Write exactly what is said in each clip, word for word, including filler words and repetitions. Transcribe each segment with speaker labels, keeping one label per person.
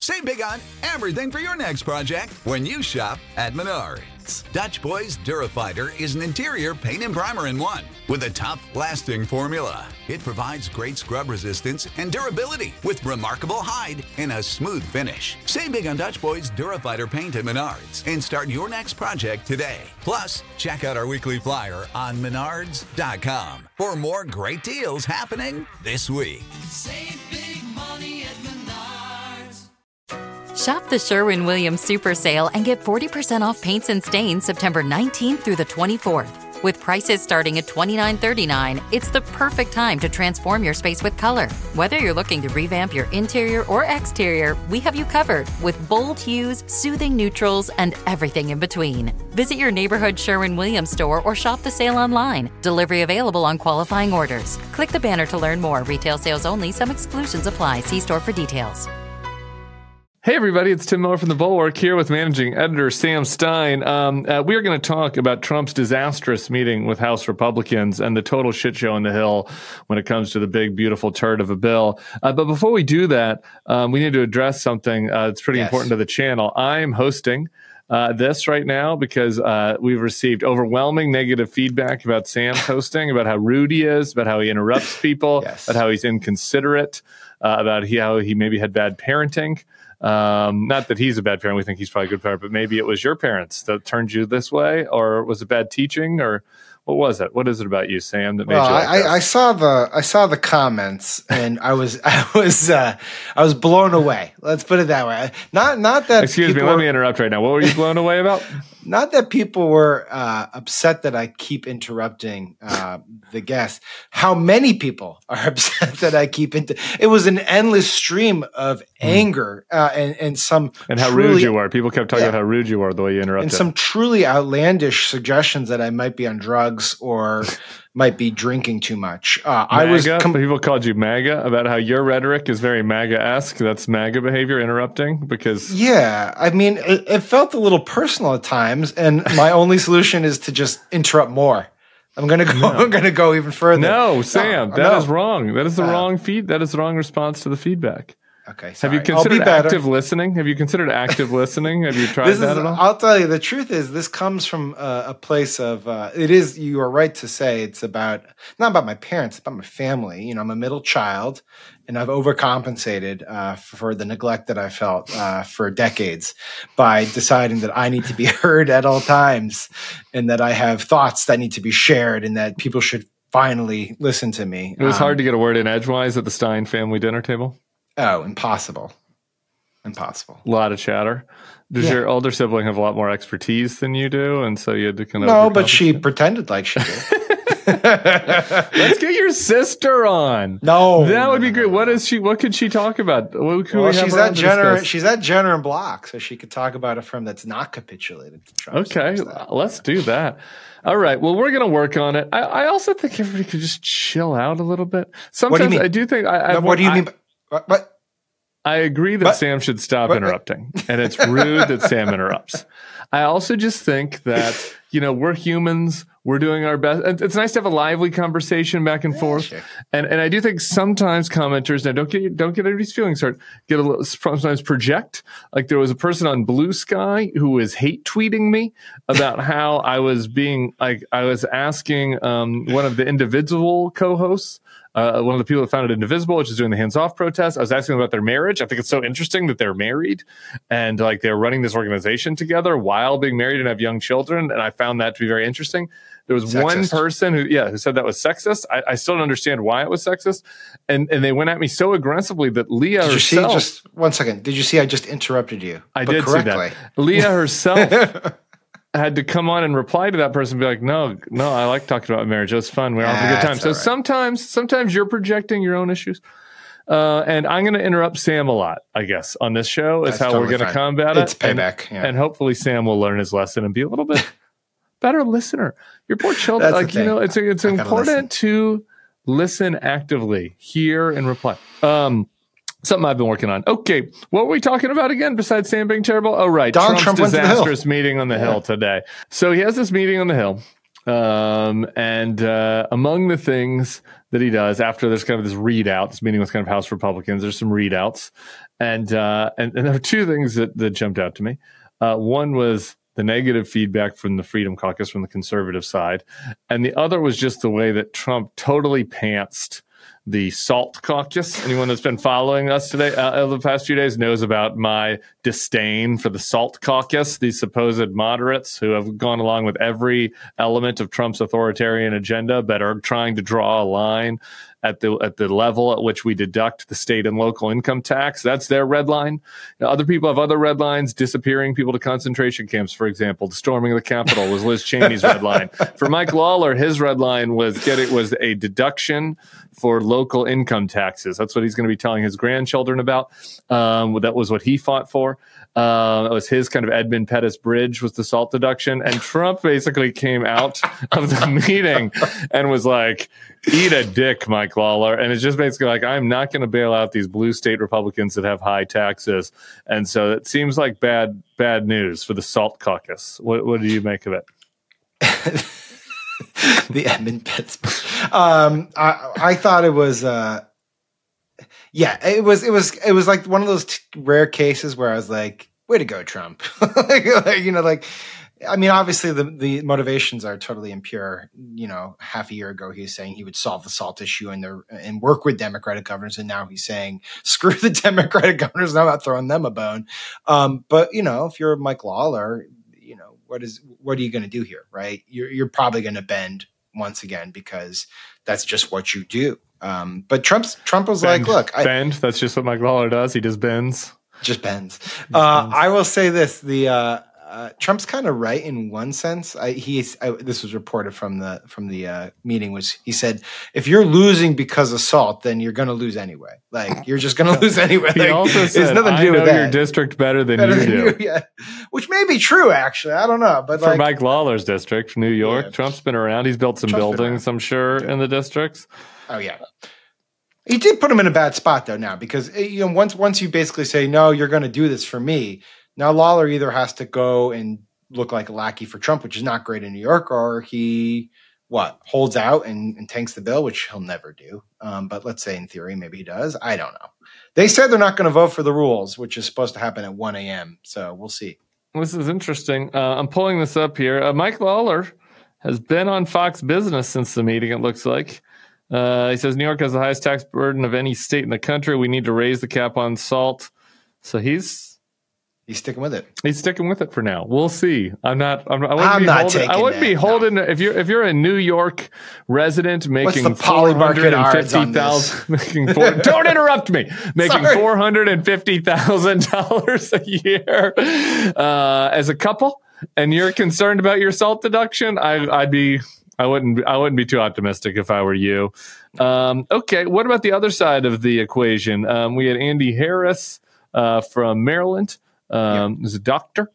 Speaker 1: Save big on everything for your next project when you shop at Menards. Dutch Boys Durafighter is an interior paint and primer in one with a tough-lasting formula. It provides great scrub resistance and durability with remarkable hide and a smooth finish. Save big on Dutch Boys Durafighter paint at Menards and start your next project today. Plus, check out our weekly flyer on menards dot com for more great deals happening this week.
Speaker 2: Save big money at Menards.
Speaker 3: Shop the Sherwin-Williams Super Sale and get forty percent off paints and stains September nineteenth through the twenty-fourth. With prices starting at twenty-nine thirty-nine, it's the perfect time to transform your space with color. Whether you're looking to revamp your interior or exterior, we have you covered with bold hues, soothing neutrals, and everything in between. Visit your neighborhood Sherwin-Williams store or shop the sale online. Delivery available on qualifying orders. Click the banner to learn more. Retail sales only. Some exclusions apply. See store for details.
Speaker 4: Hey everybody, it's Tim Miller from The Bulwark here with managing editor Sam Stein. Um, uh, we are going to talk about Trump's disastrous meeting with House Republicans and the total shit show on the Hill when it comes to the big, beautiful turd of a bill. Uh, but before we do that, um, we need to address something uh, that's pretty yes. important to the channel. I'm hosting uh, this right now because uh, we've received overwhelming negative feedback about Sam's hosting, about how rude he is, about how he interrupts people, yes. about how he's inconsiderate, uh, about he, how he maybe had bad parenting. Um, not that he's a bad parent. We think he's probably a good parent, but maybe it was your parents that turned you this way, or was it bad teaching, or what was it? What is it about you, Sam, that made
Speaker 5: well,
Speaker 4: you like
Speaker 5: I, I saw the I saw the comments, and I was I was uh, I was blown away. Let's put it that way. Not not that.
Speaker 4: Excuse me. Let were, me interrupt right now. What were you blown away about?
Speaker 5: Not that people were uh, upset that I keep interrupting uh, the guests. How many people are upset that I keep inter- It was an endless stream of anger uh, and and some
Speaker 4: and how
Speaker 5: truly,
Speaker 4: rude you were. People kept talking yeah, about how rude you were the way you interrupted.
Speaker 5: And some truly outlandish suggestions that I might be on drugs or might be drinking too much. Uh,
Speaker 4: MAGA?
Speaker 5: I was com-
Speaker 4: people called you MAGA about how your rhetoric is very MAGA-esque. That's MAGA behavior, interrupting because
Speaker 5: yeah, I mean it, it felt a little personal at times, and my only solution is to just interrupt more. I'm gonna go. No. I'm gonna go even further.
Speaker 4: No, Sam, no, that no. is wrong. That is the
Speaker 5: uh,
Speaker 4: wrong feed. That is the wrong response to the feedback.
Speaker 5: Okay, sorry.
Speaker 4: Have you considered active listening? Have you considered active listening? Have you tried
Speaker 5: this
Speaker 4: that
Speaker 5: is,
Speaker 4: at all?
Speaker 5: I'll tell you, the truth is this comes from uh, a place of, uh, it is, you are right to say it's about, not about my parents, it's about my family. You know, I'm a middle child, and I've overcompensated uh, for the neglect that I felt uh, for decades by deciding that I need to be heard at all times, and that I have thoughts that need to be shared, and that people should finally listen to me.
Speaker 4: It was
Speaker 5: um,
Speaker 4: hard to get a word in edgewise at the Stein family dinner table.
Speaker 5: Oh, impossible. Impossible.
Speaker 4: A lot of chatter. Does yeah. your older sibling have a lot more expertise than you do? And so you had to kind of.
Speaker 5: No, but she pretended like she did.
Speaker 4: Let's get your sister on.
Speaker 5: No.
Speaker 4: That would
Speaker 5: no,
Speaker 4: be great.
Speaker 5: no, no.
Speaker 4: What is she? What could she talk about? What could
Speaker 5: well,
Speaker 4: we have
Speaker 5: she's at Jenner. She's at Jenner and Block, so she could talk about a firm that's not capitulated to Trump.
Speaker 4: Okay, let's do that. All right. Well, we're going to work on it. I, I also think everybody could just chill out a little bit. Sometimes
Speaker 5: what do you mean?
Speaker 4: I do think. I, I
Speaker 5: no, what do you
Speaker 4: I,
Speaker 5: mean? By, what? what?
Speaker 4: I agree that
Speaker 5: but,
Speaker 4: Sam should stop
Speaker 5: but,
Speaker 4: interrupting, and it's rude that Sam interrupts. I also just think that, you know, we're humans. We're doing our best. And it's nice to have a lively conversation back and
Speaker 5: yeah,
Speaker 4: forth.
Speaker 5: Sure. And
Speaker 4: and I do think sometimes commenters, now don't get don't get everybody's feelings hurt, get a little, sometimes project. Like there was a person on Blue Sky who was hate tweeting me about how I was being, like I was asking um, one of the individual co-hosts, Uh, one of the people that founded Indivisible, which is doing the hands-off protest. I was asking them about their marriage. I think it's so interesting that they're married and like they're running this organization together while being married and have young children. And I found that to be very interesting. There was sexist. one person who, yeah, who said that was sexist. I, I still don't understand why it was sexist. And and they went at me so aggressively that Leah
Speaker 5: did
Speaker 4: herself.
Speaker 5: You see, just one second. Did you see? I just interrupted you.
Speaker 4: I did
Speaker 5: correctly.
Speaker 4: see that. Leah herself. had to come on and reply to that person and be like, no, no, I like talking about marriage. It was fun. We all have a good time. So right. sometimes, sometimes you're projecting your own issues. Uh, and I'm going to interrupt Sam a lot, I guess, on this show is That's how totally we're going to combat it.
Speaker 5: It's payback.
Speaker 4: And,
Speaker 5: yeah.
Speaker 4: and hopefully Sam will learn his lesson and be a little bit better listener. Your poor children, like, you know, it's, it's important to listen actively, hear and reply. Um, Something I've been working on. Okay, what were we talking about again besides Sam being terrible? Oh, right.
Speaker 5: Donald
Speaker 4: Trump's
Speaker 5: Trump
Speaker 4: disastrous meeting on the yeah. Hill today. So he has this meeting on the Hill, Um, and uh, among the things that he does after there's kind of this readout, this meeting with kind of House Republicans, there's some readouts. And, uh, and, and there were two things that, that jumped out to me. Uh, one was the negative feedback from the Freedom Caucus, from the conservative side. And the other was just the way that Trump totally pantsed the SALT caucus. Anyone that's been following us today uh, over the past few days knows about my disdain for the SALT caucus, these supposed moderates who have gone along with every element of Trump's authoritarian agenda, but are trying to draw a line at the at the level at which we deduct the state and local income tax. That's their red line. Now, other people have other red lines, disappearing people to concentration camps, for example. The storming of the Capitol was Liz Cheney's red line. For Mike Lawler, his red line was get it was a deduction for local income taxes. That's what he's going to be telling his grandchildren about. Um, that was what he fought for. Uh, it was his kind of Edmund Pettus bridge was the SALT deduction. And Trump basically came out of the meeting and was like, eat a dick, Mike Lawler. And it's just basically like, I'm not going to bail out these blue state Republicans that have high taxes. And so it seems like bad, bad news for the SALT caucus. What, what do you make of it?
Speaker 5: The Edmund Pettus. Um, I, I thought it was, uh, yeah, it was, it was, it was like one of those t- rare cases where I was like, way to go, Trump. like, like, you know, like, I mean, obviously the, the motivations are totally impure. You know, half a year ago, he was saying he would solve the SALT issue and the, and work with Democratic governors. And now he's saying, screw the Democratic governors. I'm not throwing them a bone. Um, but, you know, if you're Mike Lawler, you know, what is, what are you going to do here? Right. You're, you're probably going to bend once again, because that's just what you do. Um, but Trump's, Trump was bend, like, look, I,
Speaker 4: bend. That's just what Mike Lawler does. He just bends.
Speaker 5: Just bends. Just uh, bends. I will say this, the, uh, Uh, Trump's kind of right in one sense. I, he's I, this was reported from the from the uh, meeting. Was he said if you're losing because of SALT, then you're going to lose anyway. Like you're just going to lose anyway.
Speaker 4: He
Speaker 5: like,
Speaker 4: also said, nothing to do "I know with that. Your district better than better you than do." You,
Speaker 5: yeah, which may be true. Actually, I don't know. But
Speaker 4: for
Speaker 5: like,
Speaker 4: Mike Lawler's district, New York, yeah. Trump's been around. He's built some Trump's buildings, I'm sure, yeah. in the districts.
Speaker 5: Oh yeah. He did put him in a bad spot though now, because you know once once you basically say no, you're going to do this for me. Now Lawler either has to go and look like a lackey for Trump, which is not great in New York, or he what holds out and, and tanks the bill, which he'll never do. Um, but let's say in theory, maybe he does. I don't know. They said they're not going to vote for the rules, which is supposed to happen at one a.m. So we'll see.
Speaker 4: This is interesting. Uh, I'm pulling this up here. Uh, Mike Lawler has been on Fox Business since the meeting, it looks like. Uh, he says New York has the highest tax burden of any state in the country. We need to raise the cap on SALT. So he's
Speaker 5: He's sticking with it.
Speaker 4: He's sticking with it for now. We'll see. I'm not. I'm, I wouldn't
Speaker 5: I'm
Speaker 4: be
Speaker 5: not
Speaker 4: holding,
Speaker 5: taking
Speaker 4: I wouldn't
Speaker 5: that,
Speaker 4: be holding.
Speaker 5: no.
Speaker 4: If you're if you're a New York resident making
Speaker 5: four hundred
Speaker 4: fifty thousand, making four, don't interrupt me. Making four hundred and fifty thousand dollars a year uh, as a couple, and you're concerned about your SALT deduction, I, I'd be. I wouldn't. I wouldn't be too optimistic if I were you. Um, okay. What about the other side of the equation? Um, we had Andy Harris uh, from Maryland. Um, yeah. Is a doctor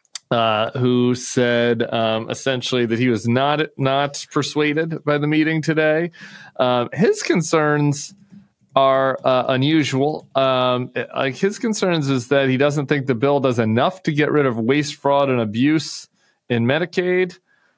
Speaker 4: uh, who said um, essentially that he was not not persuaded by the meeting today. Um, his concerns are uh, unusual. Um, like his concerns is that he doesn't think the bill does enough to get rid of waste, fraud, and abuse in Medicaid.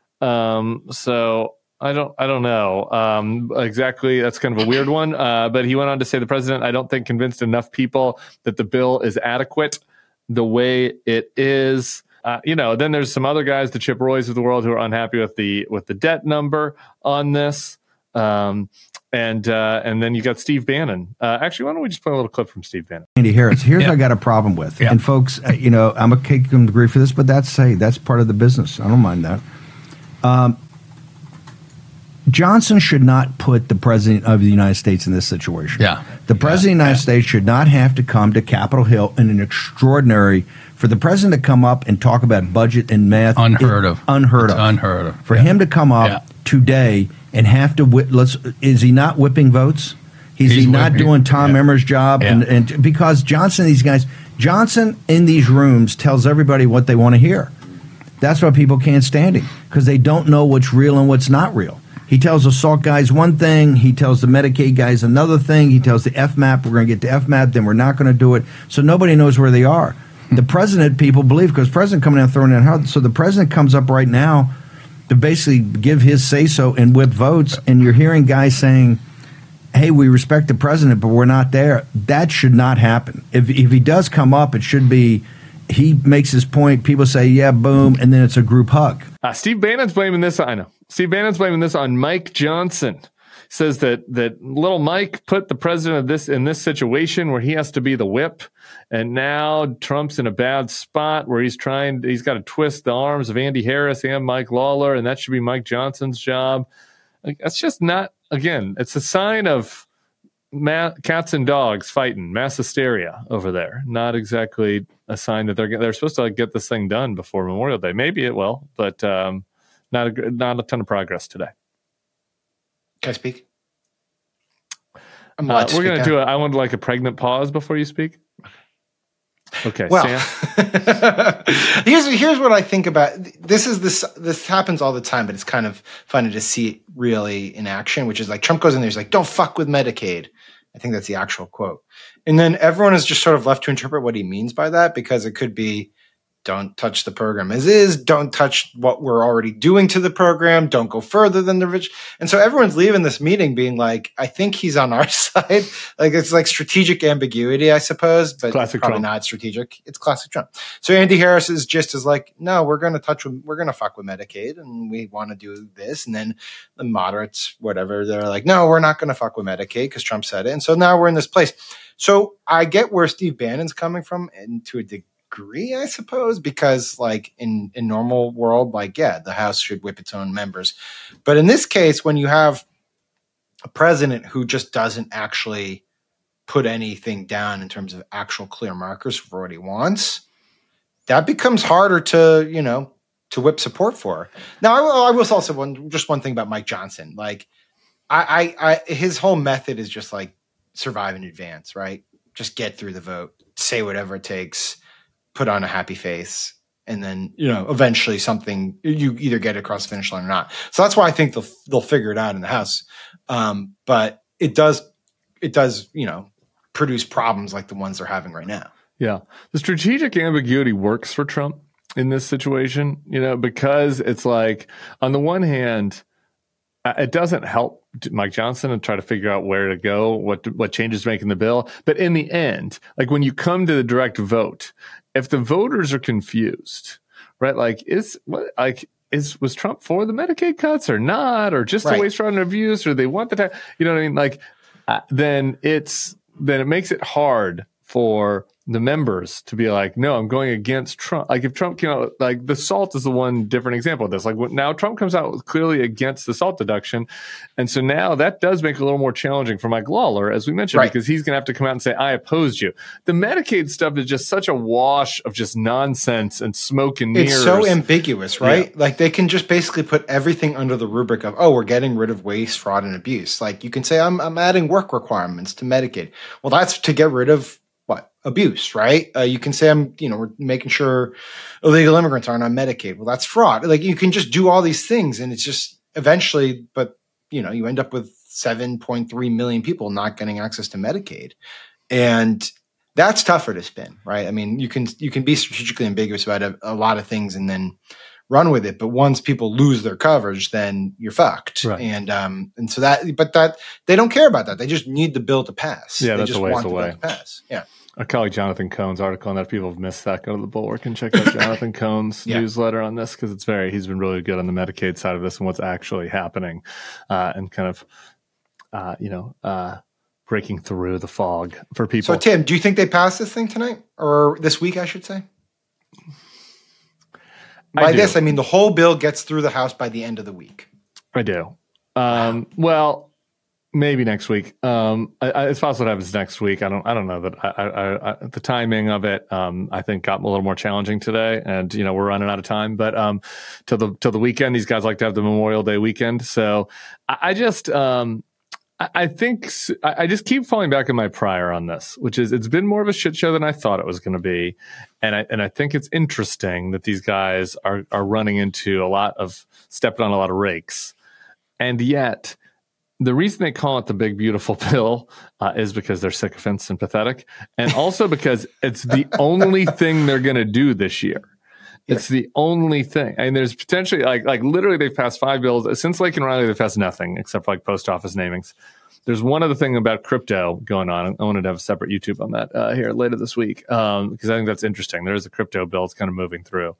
Speaker 4: Um, so. I don't. I don't know um, exactly. That's kind of a weird one. Uh, but he went on to say the president, I don't think, convinced enough people that the bill is adequate the way it is. Uh, you know. Then there's some other guys, the Chip Roys of the world, who are unhappy with the with the debt number on this. Um, and uh, and then you got Steve Bannon. Uh, actually, why don't we just play a little clip from Steve Bannon?
Speaker 6: Andy Harris. Here's
Speaker 7: yeah.
Speaker 6: what I got a problem with.
Speaker 7: Yeah.
Speaker 6: And folks, uh, you know, I'm a kick him degree for this, but that's hey, that's part of the business. I don't mind that. Um. Johnson should not put the president of the United States in this situation.
Speaker 7: Yeah.
Speaker 6: The president yeah. of the United yeah. States should not have to come to Capitol Hill in an extraordinary, for the president to come up and talk about budget and math.
Speaker 7: Unheard of.
Speaker 6: Unheard
Speaker 7: it's
Speaker 6: of.
Speaker 7: Unheard of.
Speaker 6: For
Speaker 7: yeah.
Speaker 6: him to come up
Speaker 7: yeah.
Speaker 6: today and have to, let's, is he not whipping votes? Is
Speaker 7: He's
Speaker 6: he not
Speaker 7: whipping,
Speaker 6: doing Tom
Speaker 7: yeah.
Speaker 6: Emmer's job?
Speaker 7: Yeah.
Speaker 6: And, and because Johnson, these guys, Johnson in these rooms tells everybody what they want to hear. That's why people can't stand him, because they don't know what's real and what's not real. He tells the SALT guys one thing. He tells the Medicaid guys another thing. He tells the F MAP, we're going to get to F MAP, then we're not going to do it. So nobody knows where they are. The president, people believe, because the president coming out throwing in hard. So the president comes up right now to basically give his say-so and whip votes, and you're hearing guys saying, hey, we respect the president, but we're not there. That should not happen. If if he does come up, it should be he makes his point, people say, yeah, boom, and then it's a group hug.
Speaker 4: Uh, Steve Bannon's blaming this. I know. Steve Bannon's blaming this on Mike Johnson. Says that that little Mike put the president of this in this situation where he has to be the whip, and now Trump's in a bad spot where he's trying. He's got to twist the arms of Andy Harris and Mike Lawler, and that should be Mike Johnson's job. Like, that's just not. Again, it's a sign of ma- cats and dogs fighting, mass hysteria over there. Not exactly a sign that they're they're supposed to like, get this thing done before Memorial Day. Maybe it will, but um, not a not a ton of progress today.
Speaker 5: Can I speak? I'm
Speaker 4: Uh,
Speaker 5: to
Speaker 4: we're
Speaker 5: speak
Speaker 4: going to
Speaker 5: now.
Speaker 4: do it. I want like a pregnant pause before you speak. Okay,
Speaker 5: Well,
Speaker 4: Sam.
Speaker 5: here's here's what I think about this. Is this this happens all the time, but it's kind of funny to see it really in action. Which is like Trump goes in there, he's like, "Don't fuck with Medicaid." I think that's the actual quote, and then everyone is just sort of left to interpret what he means by that, because it could be, "Don't touch the program as is. Don't touch what we're already doing to the program. Don't go further than the rich." And so everyone's leaving this meeting being like, I think he's on our side. Like, it's like strategic ambiguity, I suppose, but
Speaker 4: Classic
Speaker 5: probably
Speaker 4: Trump.
Speaker 5: not strategic. It's classic Trump. So Andy Harris is just as like, no, we're going to touch with, we're going to fuck with Medicaid and we want to do this. And then the moderates, whatever, they're like, no, we're not going to fuck with Medicaid because Trump said it. And so now we're in this place. So I get where Steve Bannon's coming from, and to a degree, agree, I suppose, because like in in normal world, like, yeah, the House should whip its own members. But in this case, when you have a president who just doesn't actually put anything down in terms of actual clear markers for what he wants, that becomes harder to, you know, to whip support for. Now, I will, I will also one just one thing about Mike Johnson. Like, I, I, I his whole method is just like survive in advance, right? Just get through the vote, say whatever it takes, put on a happy face, and then, you know, eventually something, you either get across the finish line or not. So that's why I think they'll they'll figure it out in the House. Um, but it does it does, you know, produce problems like the ones they're having right now.
Speaker 4: Yeah. The strategic ambiguity works for Trump in this situation, you know, because it's like, on the one hand, uh, it doesn't help Mike Johnson and try to figure out where to go, what what changes to make in the bill. But in the end, like when you come to the direct vote, if the voters are confused, right? Like, is what like is was Trump for the Medicaid cuts or not, or just
Speaker 5: Right.
Speaker 4: the waste, fraud, and abuse, or they want the tax, you know what I mean? Like, uh, then it's then it makes it hard for the members to be like, no, I'm going against Trump. Like, if Trump came out, like the SALT is the one different example of this. Like, now Trump comes out clearly against the SALT deduction. And so now that does make it a little more challenging for Mike Lawler, as we mentioned,
Speaker 5: Right.
Speaker 4: because he's going to have to come out and say, I opposed you. The Medicaid stuff is just such a wash of just nonsense and smoke and mirrors.
Speaker 5: It's so ambiguous, right? Yeah. Like, they can just basically put everything under the rubric of, oh, we're getting rid of waste, fraud, and abuse. Like, you can say, I'm, I'm adding work requirements to Medicaid. Well, that's to get rid of what? Abuse, right? Uh, you can say, I'm, you know, we're making sure illegal immigrants aren't on Medicaid. Well, that's fraud. Like, you can just do all these things, and it's just eventually, but, you know, you end up with seven point three million people not getting access to Medicaid. And that's tougher to spin, right? I mean, you can, you can be strategically ambiguous about a, a lot of things and then run with it. But once people lose their coverage, then you're fucked.
Speaker 4: Right.
Speaker 5: And, um, and so that, but that, they don't care about that. They just need the bill to pass.
Speaker 4: Yeah,
Speaker 5: they
Speaker 4: that's
Speaker 5: just
Speaker 4: a ways
Speaker 5: want the
Speaker 4: away.
Speaker 5: bill to pass. Yeah.
Speaker 4: Our colleague Jonathan Cohn's article on that. If people have missed that, go to the Bulwark and check out Jonathan Cohn's
Speaker 5: Yeah.
Speaker 4: newsletter on this, because it's very, he's been really good on the Medicaid side of this and what's actually happening, uh, and kind of, uh, you know, uh, breaking through the fog for people.
Speaker 5: So, Tim, do you think they pass this thing tonight, or this week, I should say?
Speaker 4: I
Speaker 5: By
Speaker 4: do.
Speaker 5: this, I mean the whole bill gets through the House by the end of the week.
Speaker 4: I do. Um, well, maybe next week. Um, I, I, it's possible it happens next week. I don't. I don't know that. I, I, I, the timing of it, um, I think, got a little more challenging today, and you know we're running out of time. But um, till the till the weekend, these guys like to have the Memorial Day weekend. So I, I just, um, I, I think, s- I, I just keep falling back on my prior on this, which is it's been more of a shit show than I thought it was going to be, and I and I think it's interesting that these guys are are running into a lot of stepping on a lot of rakes, and yet. The reason they call it the big, beautiful bill uh, is because they're sycophants and pathetic. And also because it's the only thing they're going to do this year. It's the only thing. And there's potentially, like, like literally they've passed five bills. Since Laken Riley, they've passed nothing except for like post office namings. There's one other thing about crypto going on. I wanted to have a separate YouTube on that uh, here later this week um, because I think that's interesting. There is a crypto bill that's kind of moving through.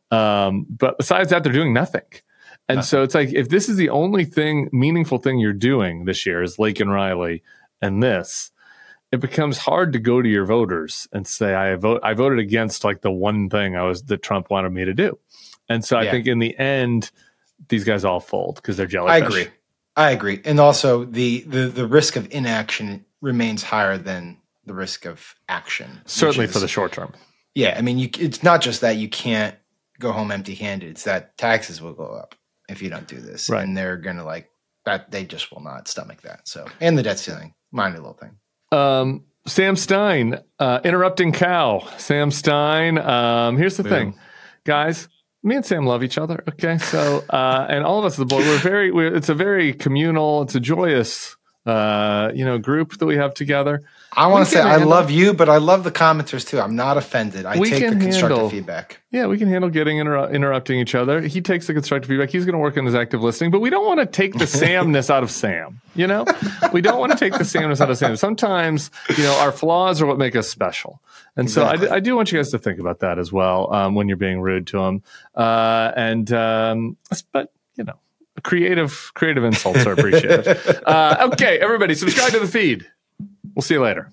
Speaker 4: Um, but besides that, they're doing nothing. And nothing. So it's like, if this is the only thing, meaningful thing you're doing this year is Laken Riley and this, it becomes hard to go to your voters and say, I vote, I voted against like the one thing I was that Trump wanted me to do. And so I yeah. think in the end, these guys all fold because they're jellyfish.
Speaker 5: I agree. I agree. And also the, the, the risk of inaction remains higher than the risk of action.
Speaker 4: Certainly
Speaker 5: is,
Speaker 4: for the short term.
Speaker 5: Yeah. I mean, you, it's not just that you can't go home empty handed. It's that taxes will go up if you don't do this.
Speaker 4: Right.
Speaker 5: And they're going to like that. They just will not stomach that. So, and the debt ceiling, minor little thing.
Speaker 4: Um, Sam Stein, uh, interrupting cow. Sam Stein. Um, here's the
Speaker 5: Boom.
Speaker 4: thing, guys. Me and Sam love each other. Okay, so uh, and all of us at the board, we're very. We're, it's a very communal. It's a joyous, uh, you know, group that we have together.
Speaker 5: I want to say handle, I love you, but I love the commenters too. I'm not offended. I take the constructive
Speaker 4: handle,
Speaker 5: feedback.
Speaker 4: Yeah, we can handle getting inter- interrupting each other. He takes the constructive feedback. He's going to work on his active listening, but we don't want to take the Samness out of Sam. You know, we don't want to take the Samness out of Sam. Sometimes, you know, our flaws are what make us special. And exactly. so I, I do want you guys to think about that as well um, when you're being rude to him. Uh, and um, but you know, creative creative insults are appreciated. uh, okay, everybody, subscribe to the feed. We'll see you later.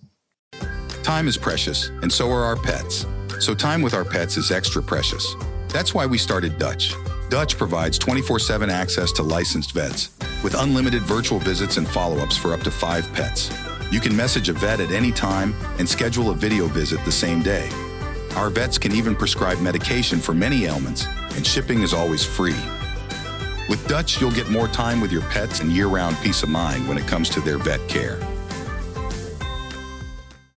Speaker 7: Time is precious, and so are our pets. So time with our pets is extra precious. That's why we started Dutch. Dutch provides twenty-four seven access to licensed vets with unlimited virtual visits and follow-ups for up to five pets. You can message a vet at any time and schedule a video visit the same day. Our vets can even prescribe medication for many ailments, and shipping is always free. With Dutch, you'll get more time with your pets and year-round peace of mind when it comes to their vet care.